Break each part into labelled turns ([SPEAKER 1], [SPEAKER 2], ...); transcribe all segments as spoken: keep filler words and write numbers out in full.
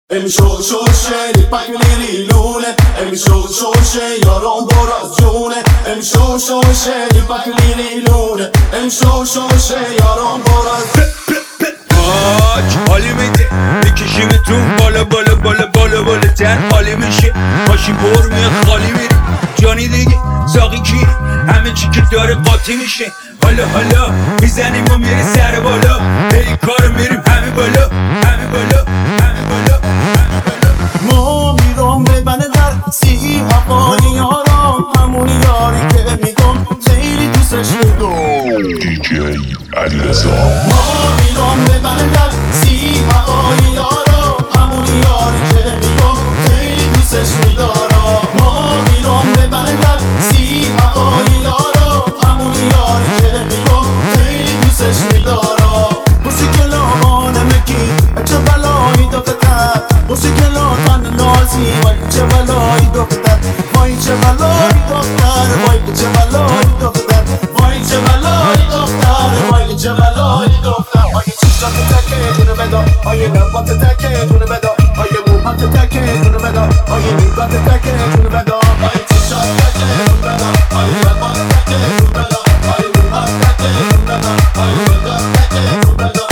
[SPEAKER 1] امشو شوشه نیپک میلی لونه امشو شوشه یارم براز جونه امشو شوشه نیپک میلی لونه امشو شوشه یارم براز
[SPEAKER 2] آج حالی میده میکشیمتون بالا بالا بالا بالا بالا تر حالی میشه ماشین پر میاد خالی میره جانی دیگه ساقی کیه همه چی که داره قاطی میشه حالا حالا میزنیم و میری سر بالا هی کارو میریم همه بالا همه بالا همه بالا همه بالا
[SPEAKER 1] ما میرم ببنه در سی هوای یارم همون یاری که میگم خیلی دوستش میدم
[SPEAKER 3] دی جی علیرضا
[SPEAKER 1] ما میرم ببنه در سی هوای یارم همون یاری که میگم خیلی دوستش میدارم ما میرم ببنه در سی هوای یارم همون یاری که میگم خیلی دوستش میدارم موسیقلان مکی چه بلایی دختر موسیقلان نازی وای چه بلایی دختر وای چه بلایی دختر وای چه بلایی دختر وای چه بلایی دختر وای چه بلایی دختر آیه چشات تکه دونه بدا آیه لبات تکه دونه بدا آیه موهات تکه دونه بدا آیه نیبات تکه دونه بدا آیه چشات تکه دونه بدا آیه لبات تکه دونه بدا آیه موهات تکه دونه بدا آیه نیبات تکه دونه بدا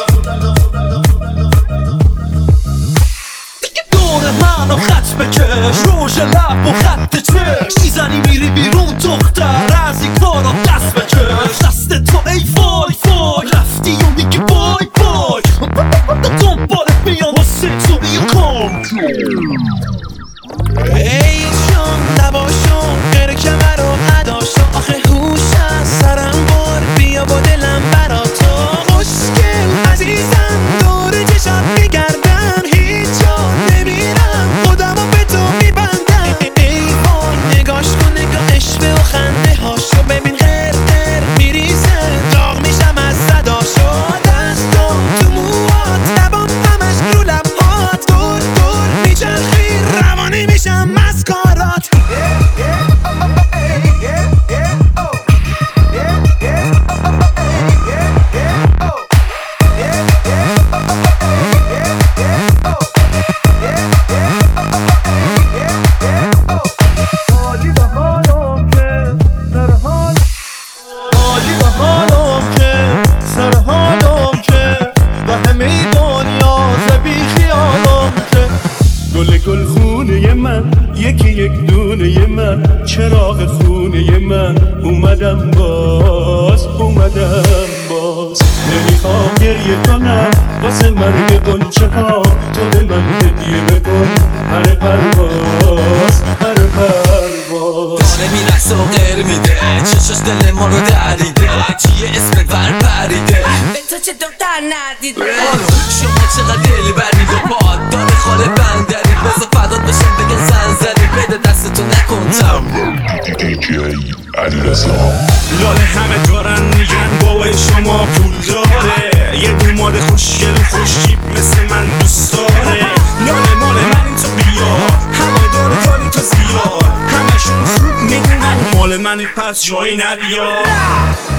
[SPEAKER 4] دور منو خط بکش روش لب و خط چش میزنی میری بیرون دختر از این کارا دست بکش دست تو ای وای وای رفتی و میگی بای بای دنبالت میام واسه تو بیا کام ای جان نباشم غیر کمر و اداشم آخه هوش از سرم بار بیا با دلم برا تو خوشگل عزیزم دور چشم میگردن هیچ جا نمیرم خودمو به تو میبندم ای وای نگاش کن نگاهش به و خنده هاشو ببین غیر غیر میریزه داغ میشم از صداشو دستم تو موهات لبام همش رو لبهات دور دور میچرخی روانی میشم از کارات عالی به حالم که سر حال عالی به حالم که سر حالم که و همه دنیا زبی خیالم که
[SPEAKER 1] گل گل خونه من یکی یک دونه من چراغ خونه من اومدم باز اومدم باز نمیخوام گریه کنم واسه مرگ قنچه ها تو به من هدیه بکن هر پرواز هر پرواز
[SPEAKER 4] داره میرسه و غیر میده چشاش دل ما رو دریده چیه اسم ور پریده به تو چه دختر ندیده شما چقدر دل برید و پاد داره خاله بندری بازا فدات بشن بگن زنزری بده دستتو نکن تم
[SPEAKER 3] دی جی علیرضا
[SPEAKER 1] لاله همه دارن میگن بابای شما پول داره یه دوماد خوشگل و خوشیب مثل من دوست داره لاله مال من تو بیا همه داره داری تو زیاد همشون خوب میدونن مال منی پس جایی نبیا